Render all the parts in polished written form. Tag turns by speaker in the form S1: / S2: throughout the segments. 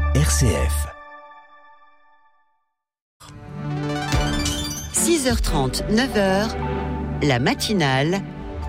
S1: RCF.
S2: 6h30, 9h, la matinale.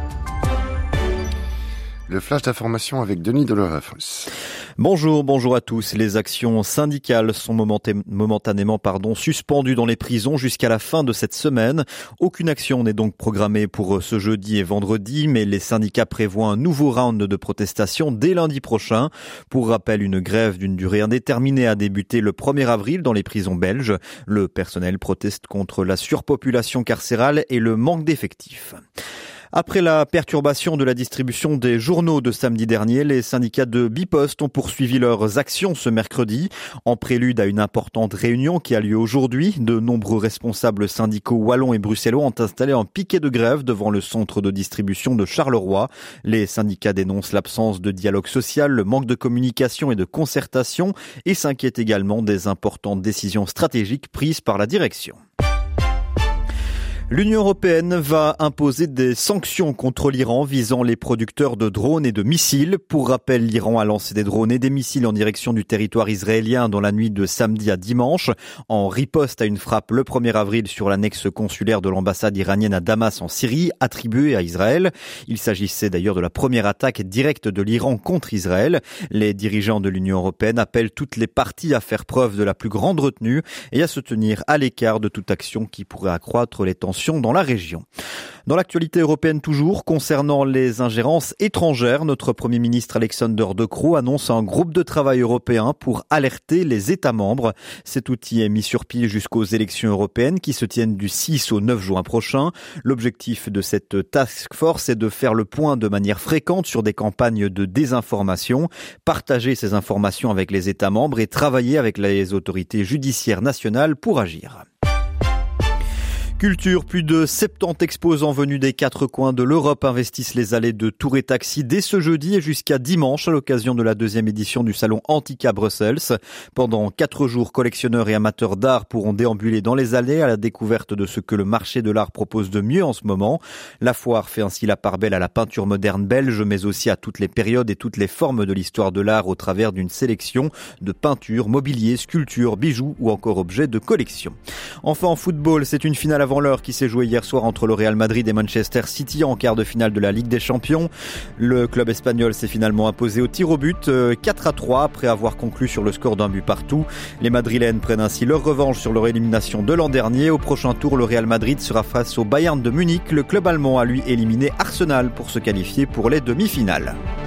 S3: Le flash d'information avec Denis Delorafus.
S4: Bonjour à tous. Les actions syndicales sont momentanément suspendues dans les prisons jusqu'à la fin de cette semaine. Aucune action n'est donc programmée pour ce jeudi et vendredi, mais les syndicats prévoient un nouveau round de protestation dès lundi prochain. Pour rappel, une grève d'une durée indéterminée a débuté le 1er avril dans les prisons belges. Le personnel proteste contre la surpopulation carcérale et le manque d'effectifs. Après la perturbation de la distribution des journaux de samedi dernier, les syndicats de Bipost ont poursuivi leurs actions ce mercredi. En prélude à une importante réunion qui a lieu aujourd'hui, de nombreux responsables syndicaux wallons et bruxellois ont installé un piquet de grève devant le centre de distribution de Charleroi. Les syndicats dénoncent l'absence de dialogue social, le manque de communication et de concertation et s'inquiètent également des importantes décisions stratégiques prises par la direction. L'Union européenne va imposer des sanctions contre l'Iran visant les producteurs de drones et de missiles. Pour rappel, l'Iran a lancé des drones et des missiles en direction du territoire israélien dans la nuit de samedi à dimanche, en riposte à une frappe le 1er avril sur l'annexe consulaire de l'ambassade iranienne à Damas en Syrie, attribuée à Israël. Il s'agissait d'ailleurs de la première attaque directe de l'Iran contre Israël. Les dirigeants de l'Union européenne appellent toutes les parties à faire preuve de la plus grande retenue et à se tenir à l'écart de toute action qui pourrait accroître les tensions dans la région. Dans l'actualité européenne toujours, concernant les ingérences étrangères, notre Premier ministre Alexander De Croo annonce un groupe de travail européen pour alerter les États membres. Cet outil est mis sur pied jusqu'aux élections européennes qui se tiennent du 6 au 9 juin prochain. L'objectif de cette task force est de faire le point de manière fréquente sur des campagnes de désinformation, partager ces informations avec les États membres et travailler avec les autorités judiciaires nationales pour agir. Culture, plus de 70 exposants venus des 4 coins de l'Europe investissent les allées de Tour et Taxi dès ce jeudi et jusqu'à dimanche à l'occasion de la 2e édition du salon Antica Brussels. Pendant 4 jours, collectionneurs et amateurs d'art pourront déambuler dans les allées à la découverte de ce que le marché de l'art propose de mieux en ce moment. La foire fait ainsi la part belle à la peinture moderne belge, mais aussi à toutes les périodes et toutes les formes de l'histoire de l'art au travers d'une sélection de peintures, mobilier, sculptures, bijoux ou encore objets de collection. Enfin, en football, c'est une finale avant l'heure qui s'est jouée hier soir entre le Real Madrid et Manchester City en quart de finale de la Ligue des Champions. Le club espagnol s'est finalement imposé au tir au but 4-3 après avoir conclu sur le score d'un but partout. Les Madrilènes prennent ainsi leur revanche sur leur élimination de l'an dernier. Au prochain tour, le Real Madrid sera face au Bayern de Munich. Le club allemand a lui éliminé Arsenal pour se qualifier pour les demi-finales.